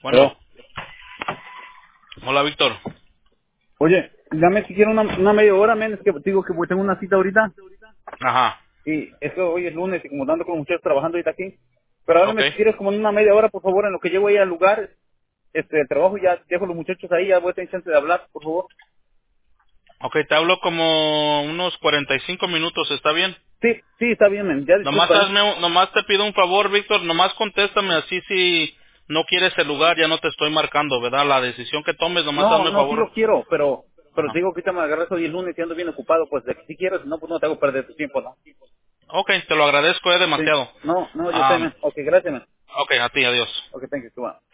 Bueno, Pero, hola Víctor. oye, dame siquiera una media hora, men, es que digo que tengo una cita ahorita Ajá, y es que hoy es lunes y como ando con los muchachos trabajando ahorita aquí. Pero ok. háblame si quieres como en una media hora, por favor, en lo que llego ahí al lugar, el trabajo ya dejo a los muchachos ahí, ya voy a tener chance de hablar, por favor. Ok, te hablo como unos 45 minutos, ¿está bien? Sí, sí, está bien, men, ya Nomás, disculpa, ¿eh? nomás te pido un favor, Víctor, nomás contéstame así si no quieres el lugar, ya no te estoy marcando, ¿verdad? La decisión que tomes, nomás No, hazme no, sí favor. lo quiero, pero te Ajá. digo que ahorita me agarras hoy el lunes y ando bien ocupado, pues de que si quieres, no, pues no te hago perder tu tiempo, ¿no? Ok, te lo agradezco, Sí, demasiado. no, yo sé, men. Ok, gracias, men. Ok, a ti, adiós. Ok, thank you, tú,